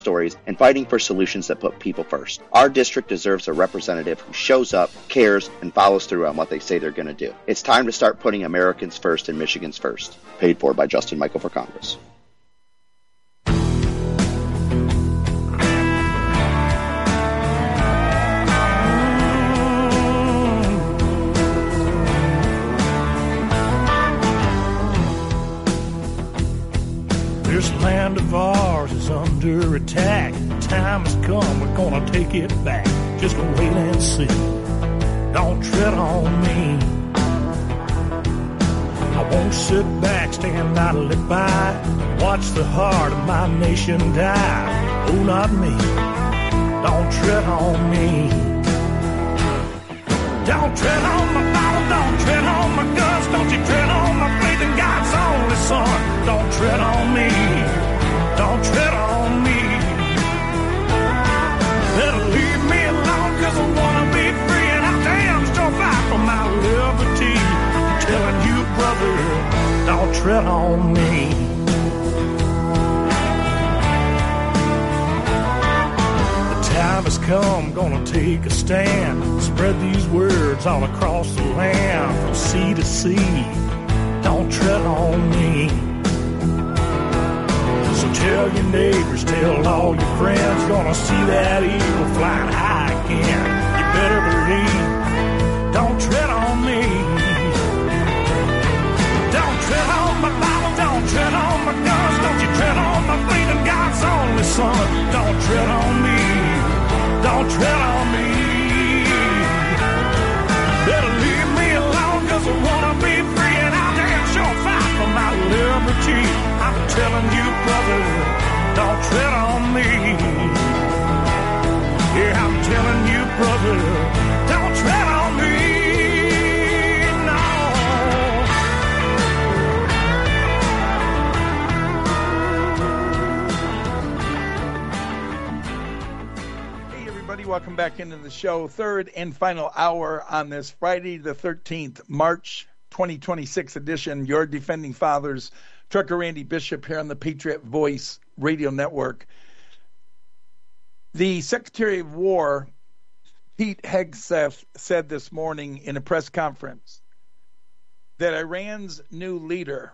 stories and fighting for solutions that put people first. Our district deserves a representative who shows up, cares, and follows through on what they say they're going to do. It's time to start putting Americans first and Michigans first. Paid for by Justin Michael for Congress. This land of ours is under attack. The time has come, we're gonna take it back. Just wait and see. Don't tread on me. I won't sit back, stand idly by, watch the heart of my nation die. Oh, not me. Don't tread on me. Don't tread on my Bible, don't tread on my guns, don't you tread on my faith in God's only Son. Don't tread on me, don't tread on me. Better leave me alone, cause I wanna be free, and I damn sure fight for my liberty. I'm telling you, brother, don't tread on me. Time has come, gonna take a stand. Spread these words all across the land, from sea to sea. Don't tread on me. So tell your neighbors, tell all your friends, gonna see that eagle flying high again. You better believe. Don't tread on me. Don't tread on my Bible, don't tread on my guns, don't you tread on my faith in God's only Son. Don't tread on me. Don't tread on me. Better leave me alone, cause I wanna be free, and I'll damn sure fight for my liberty. I'm telling you, brother, don't tread on me. Yeah, I'm telling you, brother, don't tread on me. Welcome back into the show. Third and final hour on this Friday the 13th, March 2026 edition. Your Defending Fathers, Trucker Randy Bishop here on the Patriot Voice Radio Network. The Secretary of War, Pete Hegseth, said this morning in a press conference that Iran's new leader,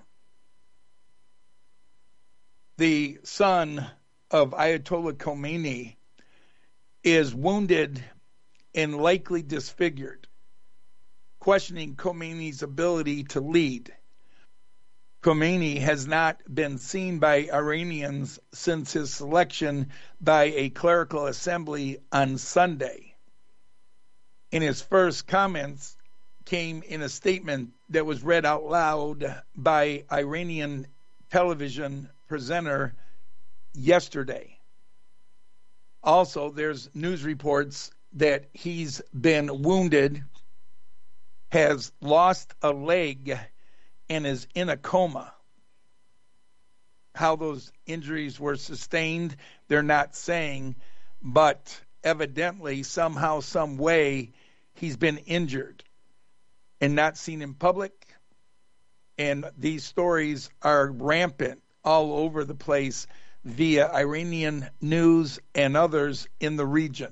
the son of Ayatollah Khomeini, is wounded and likely disfigured, questioning Khomeini's ability to lead. Khomeini has not been seen by Iranians since his selection by a clerical assembly on Sunday. And his first comments came in a statement that was read out loud by Iranian television presenter yesterday. Also, there's news reports that he's been wounded, has lost a leg, and is in a coma. How those injuries were sustained, they're not saying, but evidently, somehow, some way, he's been injured and not seen in public. And these stories are rampant all over the place via Iranian news and others in the region.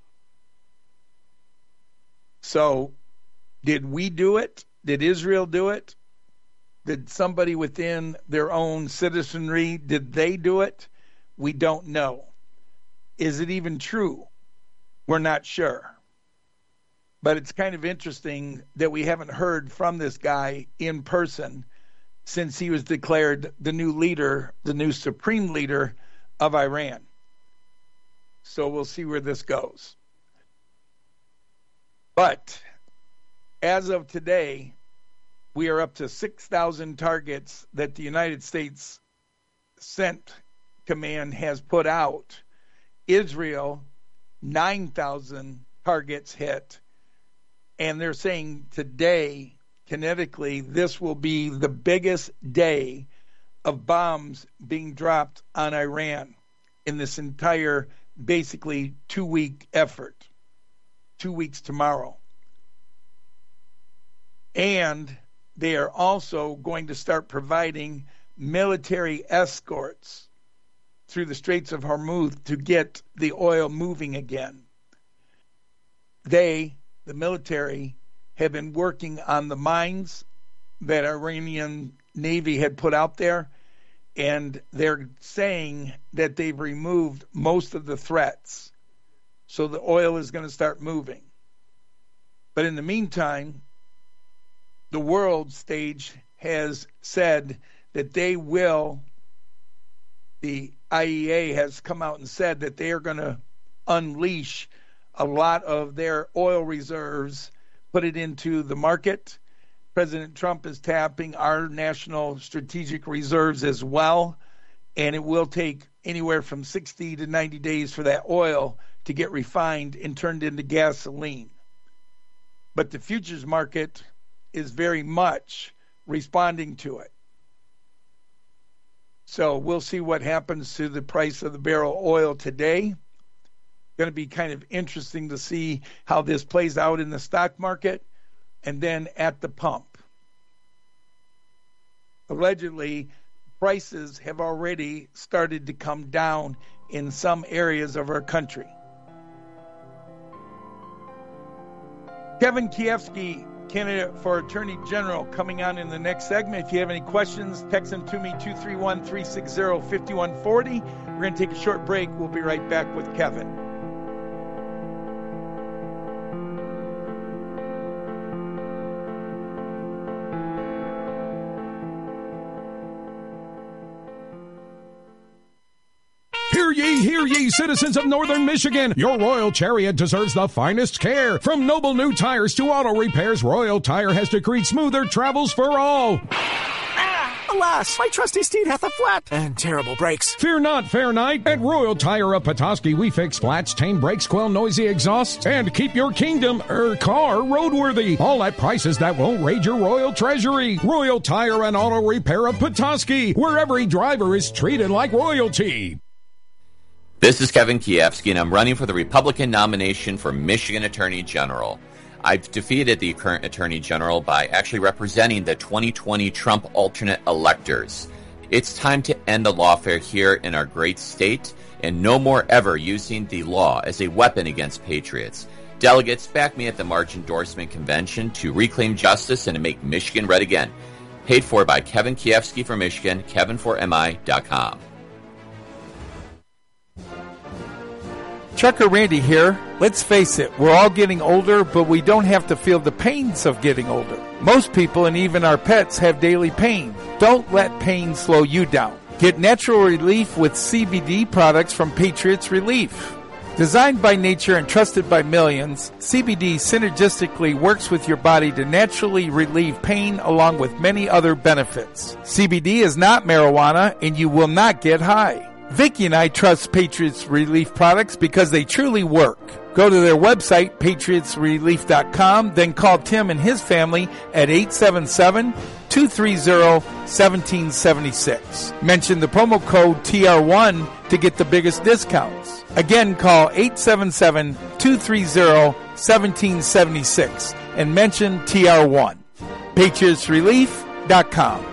So, did we do it? Did Israel do it? Did somebody within their own citizenry, did they do it? We don't know. Is it even true? We're not sure. But it's kind of interesting that we haven't heard from this guy in person since he was declared the new leader, the new supreme leader of Iran. So we'll see where this goes. But as of today, we are up to 6,000 targets that the United States Sent Command has put out. Israel, 9,000 targets hit. And they're saying today, kinetically, this will be the biggest day of bombs being dropped on Iran in this entire, basically, 2-week effort. 2 weeks tomorrow. And they are also going to start providing military escorts through the Straits of Hormuz to get the oil moving again. They, the military, have been working on the mines that Iranian Navy had put out there, and they're saying that they've removed most of the threats. So the oil is going to start moving. But in the meantime, the world stage has said that they will, the IEA has come out and said that they are going to unleash a lot of their oil reserves, put it into the market. President Trump is tapping our national strategic reserves as well, and it will take anywhere from 60 to 90 days for that oil to get refined and turned into gasoline. But the futures market is very much responding to it. So we'll see what happens to the price of the barrel of oil today. Going to be kind of interesting to see how this plays out in the stock market and then at the pump. Allegedly, prices have already started to come down in some areas of our country. Kevin Kiefsky, candidate for Attorney General, coming on in the next segment. If you have any questions, text them to me, 231-360-5140. We're going to take a short break. We'll be right back with Kevin. Hear ye, citizens of northern Michigan. Your Royal Chariot deserves the finest care. From noble new tires to auto repairs, Royal Tire has decreed smoother travels for all. Alas, my trusty steed hath a flat and terrible brakes. Fear not, fair knight. At Royal Tire of Petoskey, we fix flats, tame brakes, quell noisy exhausts, and keep your kingdom, car, roadworthy. All at prices that won't raid your royal treasury. Royal Tire and Auto Repair of Petoskey, where every driver is treated like royalty. This is Kevin Kiefsky, and I'm running for the Republican nomination for Michigan Attorney General. I've defeated the current Attorney General by actually representing the 2020 Trump alternate electors. It's time to end the lawfare here in our great state, and no more ever using the law as a weapon against patriots. Delegates, back me at the March Endorsement Convention to reclaim justice and to make Michigan red again. Paid for by Kevin Kiefsky for Michigan, kevinformi.com. Trucker Randy here. Let's face it, we're all getting older, but we don't have to feel the pains of getting older. Most people and even our pets have daily pain. Don't let pain slow you down. Get natural relief with CBD products from Patriots Relief. Designed by nature and trusted by millions, CBD synergistically works with your body to naturally relieve pain along with many other benefits. CBD is not marijuana and you will not get high. Vicky and I trust Patriots Relief products because they truly work. Go to their website, patriotsrelief.com, then call Tim and his family at 877-230-1776. Mention the promo code TR1 to get the biggest discounts. Again, call 877-230-1776 and mention TR1. patriotsrelief.com.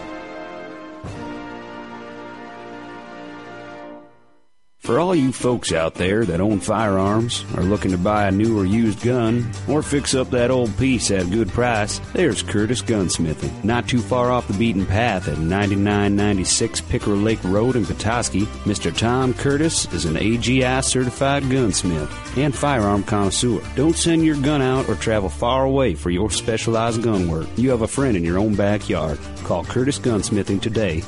For all you folks out there that own firearms, are looking to buy a new or used gun, or fix up that old piece at a good price, there's Curtis Gunsmithing. Not too far off the beaten path at 9996 Pickerel Lake Road in Petoskey, Mr. Tom Curtis is an AGI certified gunsmith and firearm connoisseur. Don't send your gun out or travel far away for your specialized gun work. You have a friend in your own backyard. Call Curtis Gunsmithing today,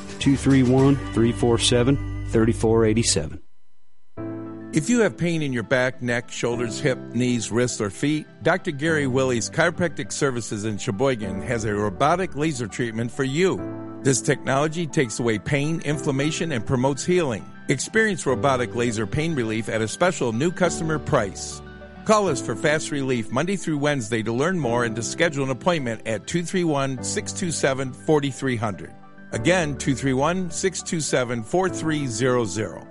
231-347-3487. If you have pain in your back, neck, shoulders, hip, knees, wrists, or feet, Dr. Gary Willie's Chiropractic Services in Sheboygan has a robotic laser treatment for you. This technology takes away pain, inflammation, and promotes healing. Experience robotic laser pain relief at a special new customer price. Call us for fast relief Monday through Wednesday to learn more and to schedule an appointment at 231-627-4300. Again, 231-627-4300.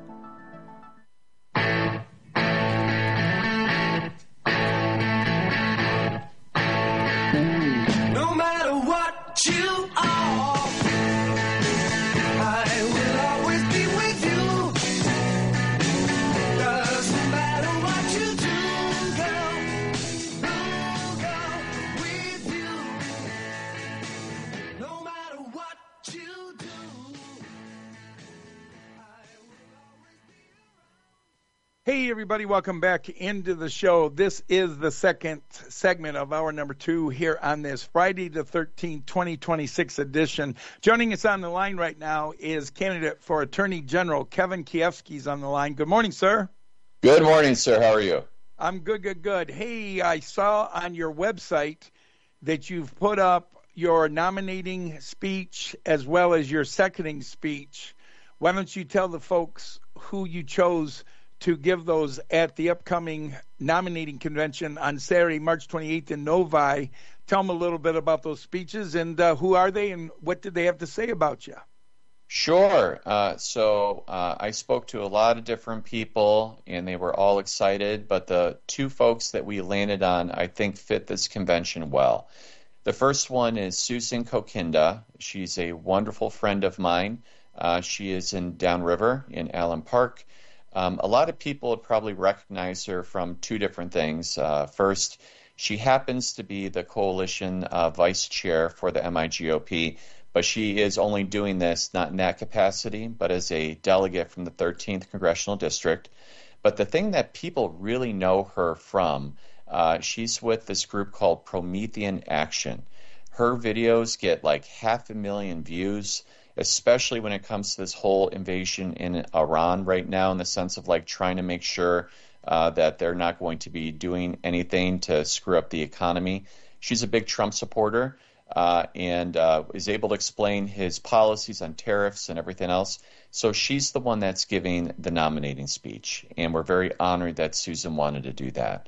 Hey, everybody, welcome back into the show. This is the second segment of hour number 2 here on this Friday the 13th, 2026 edition. Joining us on the line right now is candidate for Attorney General Kevin Kiefsky's on the line. Good morning, sir. Good morning, sir. How are you? I'm good. Hey, I saw on your website that you've put up your nominating speech as well as your seconding speech. Why don't you tell the folks who you chose to give those at the upcoming nominating convention on Saturday, March 28th in Novi. Tell them a little bit about those speeches and who are they and what did they have to say about you? Sure. So I spoke to a lot of different people, and they were all excited, but the two folks that we landed on, I think, fit this convention well. The first one is Susan Kokinda. She's a wonderful friend of mine. She is in Downriver in Allen Park. A lot of people would probably recognize her from two different things. First, she happens to be the coalition vice chair for the MIGOP, but she is only doing this not in that capacity, but as a delegate from the 13th Congressional District. But the thing that people really know her from, she's with this group called Promethean Action. Her videos get like 500,000 views, especially when it comes to this whole invasion in Iran right now, in the sense of like trying to make sure that they're not going to be doing anything to screw up the economy. She's a big Trump supporter and is able to explain his policies on tariffs and everything else. So she's the one that's giving the nominating speech, and we're very honored that Susan wanted to do that.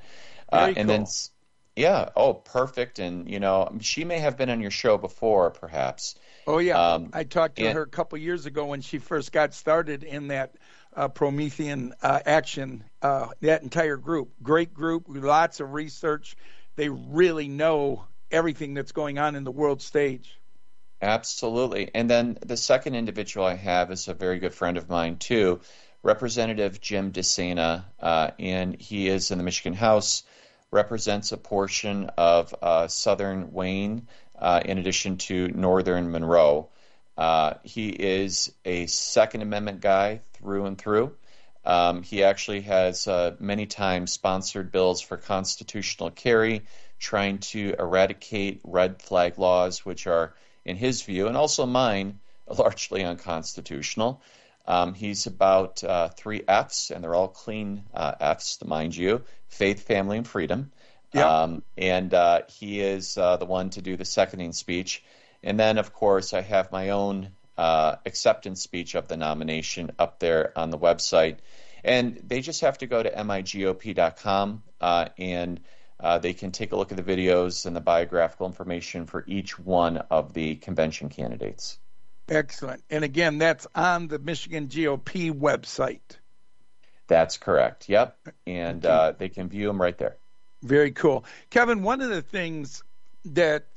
Yeah, perfect. And, you know, she may have been on your show before, perhaps. Oh, yeah. I talked to her a couple years ago when she first got started in that Promethean Action, that entire group. Great group, lots of research. They really know everything that's going on in the world stage. Absolutely. And then the second individual I have is a very good friend of mine, too, Representative Jim DeSena, and he is in the Michigan House, represents a portion of southern Wayne, in addition to northern Monroe. He is a Second Amendment guy through and through. He actually has many times sponsored bills for constitutional carry, trying to eradicate red flag laws, which are, in his view, and also mine, largely unconstitutional. He's about 3 Fs, and they're all clean Fs, mind you: faith, family, and freedom. Yep. And he is the one to do the seconding speech. And then, of course, I have my own acceptance speech of the nomination up there on the website. And they just have to go to migop.com and they can take a look at the videos and the biographical information for each one of the convention candidates. Excellent. And again, that's on the Michigan GOP website. That's correct. Yep. And they can view them right there. Very cool. Kevin, one of the things that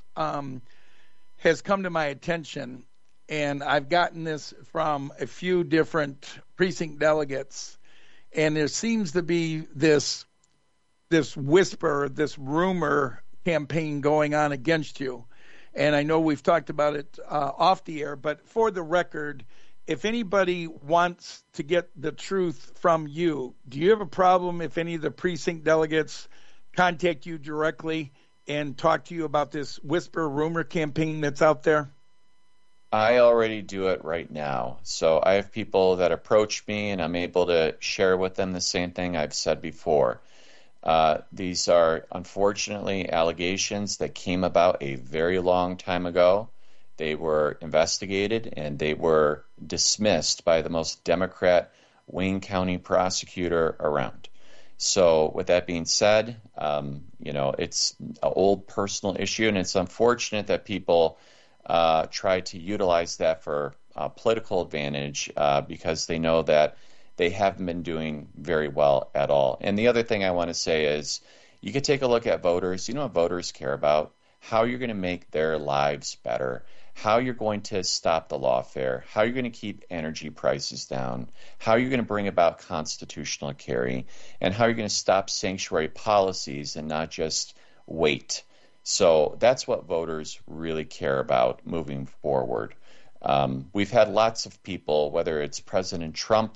has come to my attention, and I've gotten this from a few different precinct delegates, and there seems to be this whisper, this rumor campaign going on against you. And I know we've talked about it off the air, but for the record, if anybody wants to get the truth from you, do you have a problem if any of the precinct delegates contact you directly and talk to you about this whisper rumor campaign that's out there? I already do it right now. So I have people that approach me, and I'm able to share with them the same thing I've said before. These are, unfortunately, allegations that came about a very long time ago. They were investigated, and they were dismissed by the most Democrat Wayne County prosecutor around. So with that being said, it's an old personal issue, and it's unfortunate that people try to utilize that for political advantage because they know that they haven't been doing very well at all. And the other thing I want to say is you could take a look at voters. You know what voters care about? How you're going to make their lives better, how you're going to stop the lawfare, how you're going to keep energy prices down, how you're going to bring about constitutional carry, and how you're going to stop sanctuary policies and not just wait. So that's what voters really care about moving forward. We've had lots of people, whether it's President Trump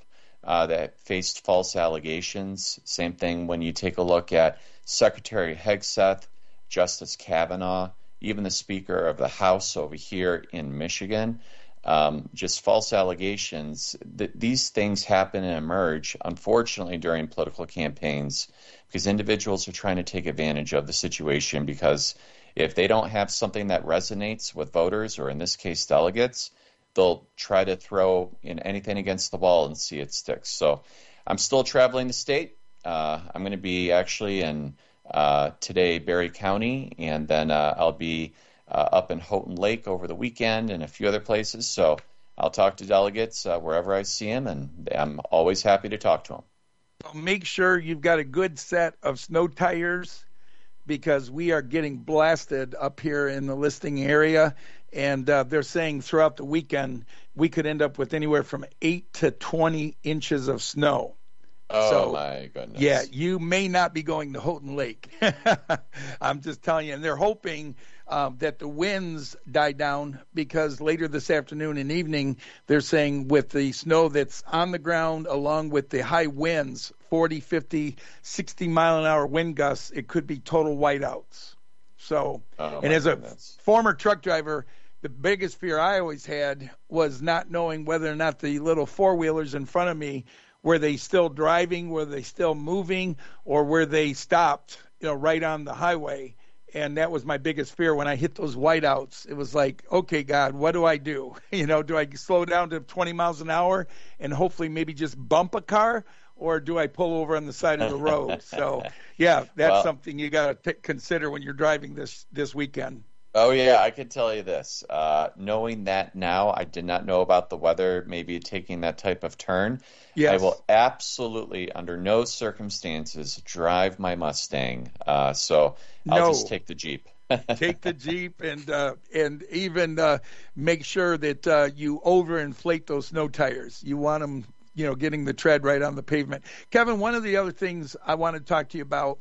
that faced false allegations. Same thing when you take a look at Secretary Hegseth, Justice Kavanaugh, even the Speaker of the House over here in Michigan. Just false allegations. These things happen and emerge, unfortunately, during political campaigns because individuals are trying to take advantage of the situation, because if they don't have something that resonates with voters, or in this case delegates, they'll try to throw in anything against the wall and see it sticks. So I'm still traveling the state. I'm going to be actually in today Berry County, and then I'll be up in Houghton Lake over the weekend and a few other places. So I'll talk to delegates wherever I see them, and I'm always happy to talk to them. Make sure you've got a good set of snow tires, because we are getting blasted up here in the listing area, and they're saying throughout the weekend we could end up with anywhere from 8 to 20 inches of snow. Oh, my goodness. Yeah, you may not be going to Houghton Lake. I'm just telling you. And they're hoping that the winds die down, because later this afternoon and evening, they're saying with the snow that's on the ground, along with the high winds, 40, 50, 60-mile-an-hour wind gusts, it could be total whiteouts. So, and as a former truck driver, the biggest fear I always had was not knowing whether or not the little four-wheelers in front of me, were they still driving, were they still moving, or were they stopped, right on the highway. And that was my biggest fear when I hit those whiteouts. It was like, okay, God, what do I do? Do I slow down to 20 miles an hour and hopefully maybe just bump a car, or do I pull over on the side of the road? So, yeah, that's something you got to consider when you're driving this weekend. Oh, yeah, I can tell you this. Knowing that now, I did not know about the weather maybe taking that type of turn. Yes. I will absolutely, under no circumstances, drive my Mustang. So I'll just take the Jeep. Take the Jeep, and even make sure that you overinflate those snow tires. You want them, getting the tread right on the pavement. Kevin, one of the other things I want to talk to you about,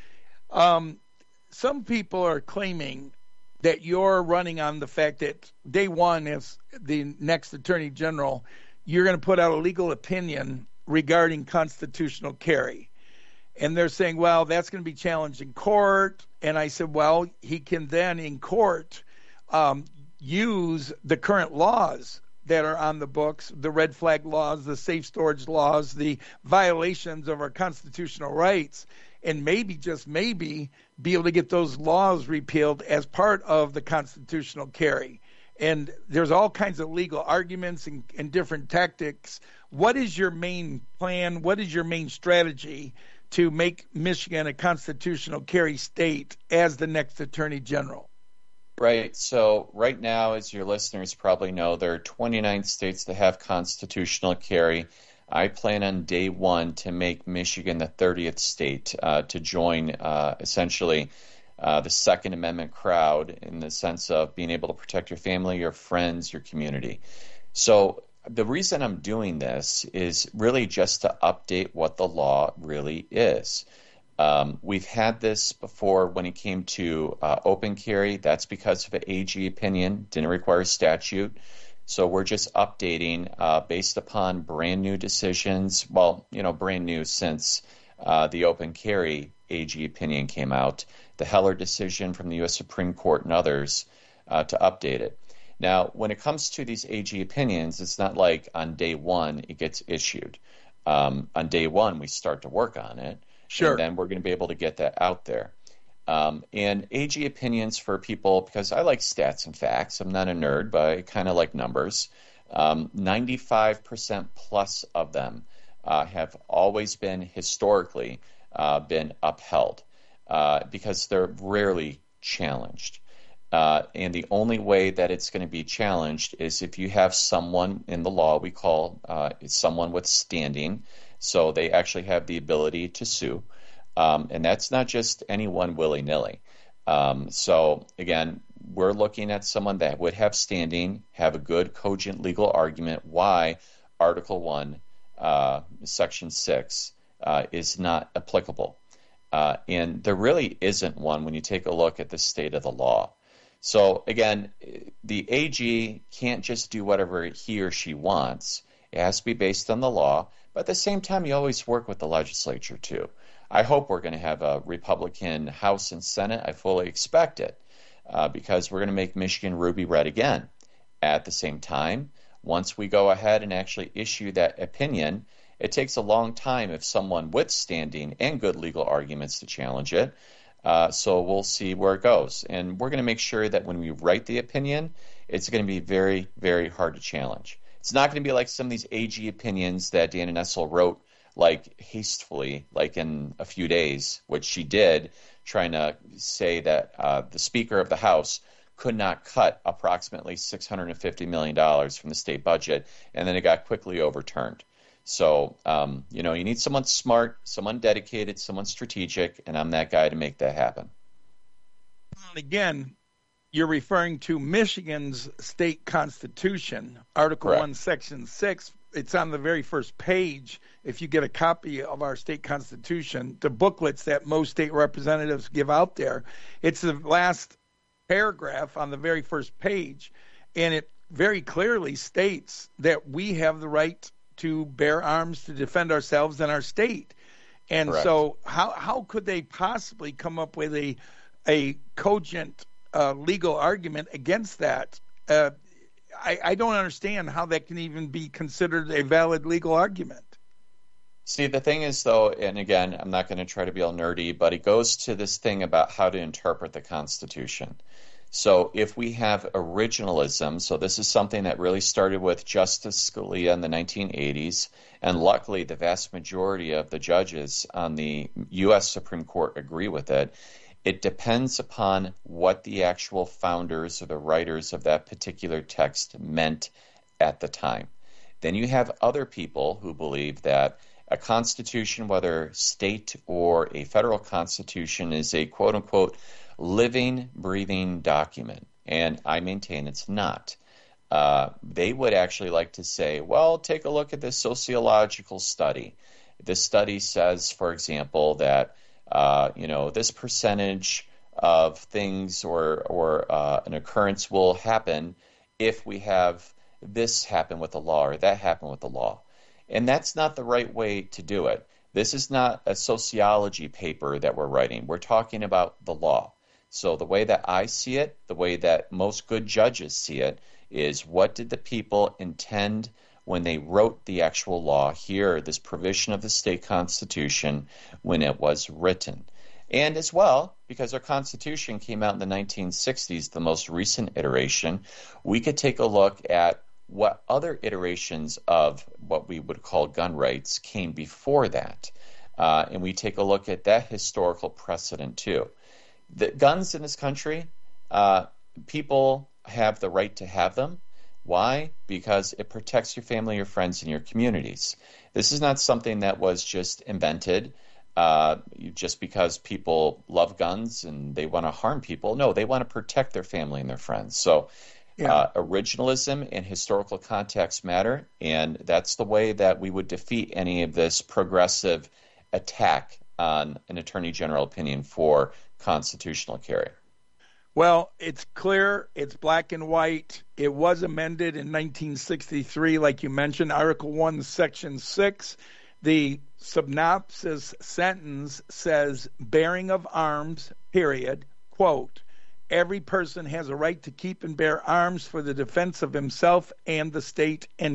some people are claiming that you're running on the fact that day one, as the next Attorney General, you're going to put out a legal opinion regarding constitutional carry. And they're saying, well, that's going to be challenged in court. And I said, well, he can then in court use the current laws that are on the books, the red flag laws, the safe storage laws, the violations of our constitutional rights, and maybe, just maybe, be able to get those laws repealed as part of the constitutional carry. And there's all kinds of legal arguments and different tactics. What is your main plan? What is your main strategy to make Michigan a constitutional carry state as the next Attorney General? Right. So right now, as your listeners probably know, there are 29 states that have constitutional carry. I plan on day one to make Michigan the 30th state to join essentially the Second Amendment crowd, in the sense of being able to protect your family, your friends, your community. So the reason I'm doing this is really just to update what the law really is. We've had this before when it came to open carry. That's because of an AG opinion, didn't require statute. So we're just updating based upon brand new decisions. Well, brand new since the open carry AG opinion came out, the Heller decision from the U.S. Supreme Court and others to update it. Now, when it comes to these AG opinions, it's not like on day one it gets issued. On day one, we start to work on it. Sure. And then we're going to be able to get that out there. And AG opinions for people, because I like stats and facts. I'm not a nerd, but I kind of like numbers. 95% plus of them have always been historically been upheld because they're rarely challenged. And the only way that it's going to be challenged is if you have someone in the law we call someone with standing, so they actually have the ability to sue. And that's not just anyone willy-nilly. So, again, we're looking at someone that would have standing, have a good, cogent legal argument why Article 1, Section 6 is not applicable. And there really isn't one when you take a look at the state of the law. So, again, the AG can't just do whatever he or she wants. It has to be based on the law, But at the same time, you always work with the legislature, too. I hope we're going to have a Republican House and Senate. I fully expect it because we're going to make Michigan ruby red again. At the same time, once we go ahead and actually issue that opinion, it takes a long time if someone with standing and good legal arguments to challenge it. So we'll see where it goes. And we're going to make sure that when we write the opinion, it's going to be very, very hard to challenge. It's not going to be like some of these AG opinions that Dana Nessel wrote like hastily, like in a few days, which she did, trying to say that the Speaker of the House could not cut approximately $650 million from the state budget, and then it got quickly overturned. So, you need someone smart, someone dedicated, someone strategic, and I'm that guy to make that happen. Again, you're referring to Michigan's state constitution, Article 1, Section 6. It's on the very first page. If you get a copy of our state constitution, the booklets that most state representatives give out there, it's the last paragraph on the very first page, and it very clearly states that we have the right to bear arms to defend ourselves and our state. And Correct. So how could they possibly come up with a cogent legal argument against that? I don't understand how that can even be considered a valid legal argument. See, the thing is, though, and again, I'm not going to try to be all nerdy, but it goes to this thing about how to interpret the Constitution. So if we have originalism, so this is something that really started with Justice Scalia in the 1980s, and luckily the vast majority of the judges on the U.S. Supreme Court agree with it. It depends upon what the actual founders or the writers of that particular text meant at the time. Then you have other people who believe that a constitution, whether state or a federal constitution, is a quote-unquote living, breathing document. And I maintain it's not. They would actually like to say, well, take a look at this sociological study. This study says, for example, that this percentage of things or an occurrence will happen if we have this happen with the law or that happen with the law. And that's not the right way to do it. This is not a sociology paper that we're writing. We're talking about the law. So the way that I see it, the way that most good judges see it, is what did the people intend when they wrote the actual law here, this provision of the state constitution, when it was written. And as well, because our Constitution came out in the 1960s, the most recent iteration, we could take a look at what other iterations of what we would call gun rights came before that. And we take a look at that historical precedent too. The guns in this country, people have the right to have them. Why? Because it protects your family, your friends, and your communities. This is not something that was just invented just because people love guns and they want to harm people. No, they want to protect their family and their friends. So originalism and historical context matter, and that's the way that we would defeat any of this progressive attack on an attorney general opinion for constitutional carry. Well, it's clear, it's black and white. It was amended in 1963, like you mentioned, Article 1, Section 6. The synopsis sentence says, bearing of arms, period, quote, every person has a right to keep and bear arms for the defense of himself and the state, end